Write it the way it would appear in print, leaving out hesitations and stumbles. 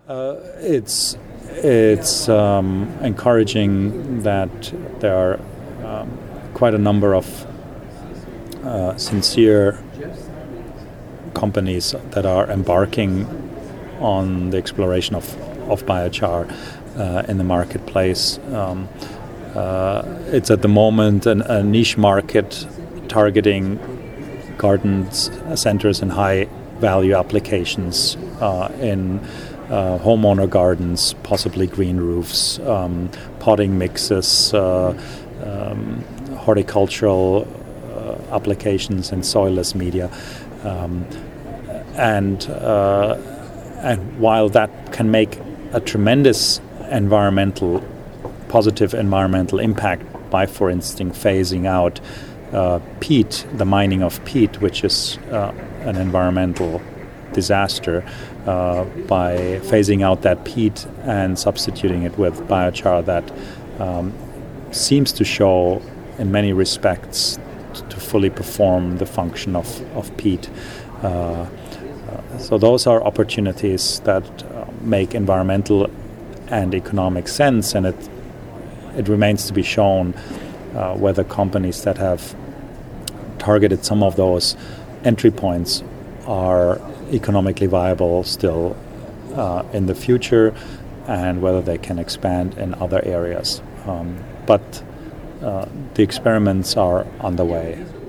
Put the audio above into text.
It's encouraging that there are quite a number of sincere companies that are embarking on the exploration of biochar in the marketplace. It's at the moment a niche market targeting garden centers and high value applications in homeowner gardens, possibly green roofs, potting mixes, horticultural applications in soilless media. And while that can make a tremendous positive environmental impact by, for instance, phasing out peat, the mining of peat, which is an environmental disaster, by phasing out that peat and substituting it with biochar that seems to show in many respects to fully perform the function of peat. So those are opportunities that make environmental and economic sense, and it remains to be shown whether companies that have targeted some of those entry points are economically viable still in the future, and whether they can expand in other areas. But the experiments are underway.